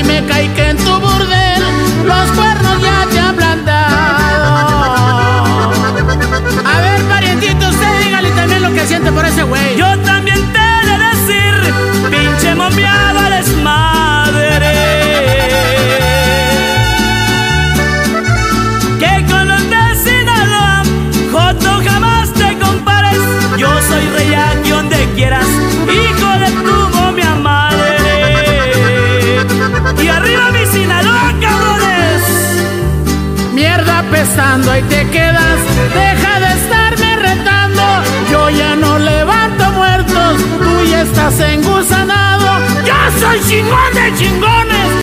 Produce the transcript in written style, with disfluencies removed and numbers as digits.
mí me cae que en tu burdel los cuernos ya te han plantado. A ver, parientito, usted dígale también lo que siente por ese güey. Yo también te he de decir, pinche mombiada desmadre, que con los de Sinaloa, joto, jamás te compares. Yo soy rey aquí donde quieras, hijo de tu momia madre. Y arriba mi Sinaloa, cabrones. Mierda apestando, ahí te quedas. Deja de estarme retando. Yo ya no levanto muertos, tú ya estás engusanado. Yo soy chingón de chingón.